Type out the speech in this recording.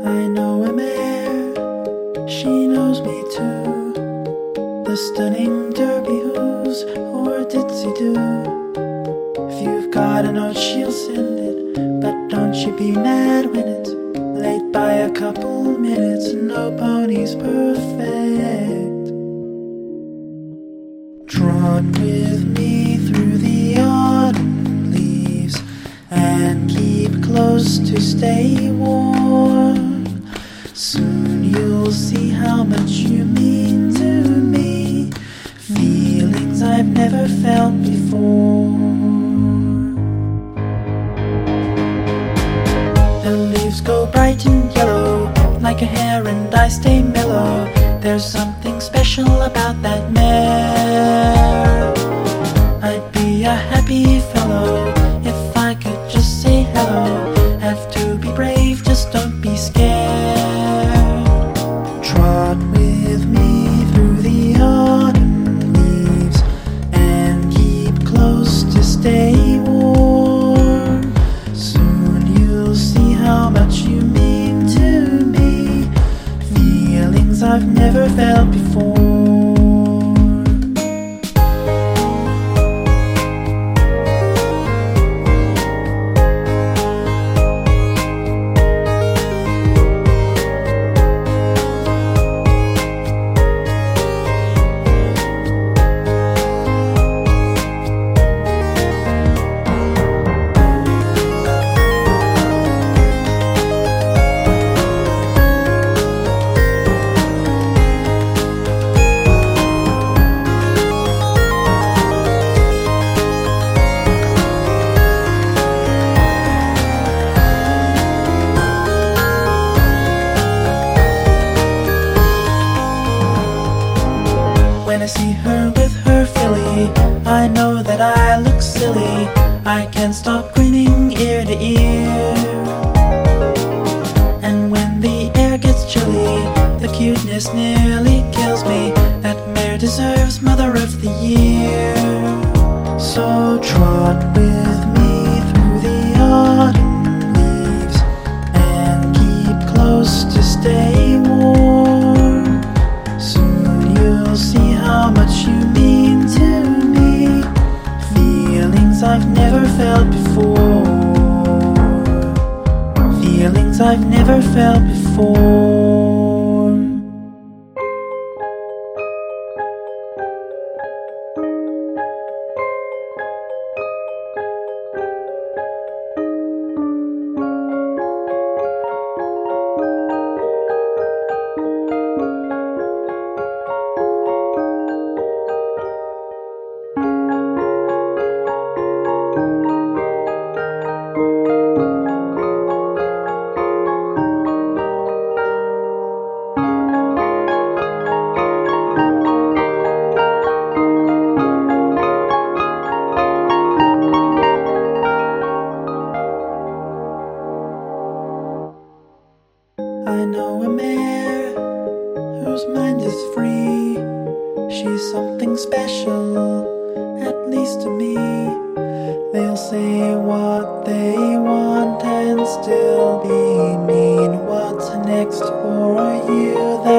I know a mare, she knows me too. The stunning derby who's or ditsy-do. If you've got a note, she'll send it, but don't you be mad when it's late by a couple minutes. No pony's perfect. Trot with me through the autumn leaves and keep close to stay warm. Soon you'll see how much you mean to me, feelings I've never felt before. The leaves go bright and yellow like a hair and I stay mellow. There's something special about that mare. I'd be a happy fellow if I could just say hello. Have to be brave, just don't be scared. Trot with me through the autumn leaves and keep close to stay warm. Soon you'll see how much you mean to me, feelings I've never felt before. When I see her with her filly, I know that I look silly. I can't stop grinning ear to ear. And when the air gets chilly, the cuteness nearly kills me. That mare deserves Mother of the Year. So trot with me through the autumn leaves and keep close to stay warm. Soon you'll see how much you mean to me, feelings I've never felt before, feelings I've never felt before. I know a mare whose mind is free. She's something special, at least to me. They'll say what they want and still be mean. What's next for you?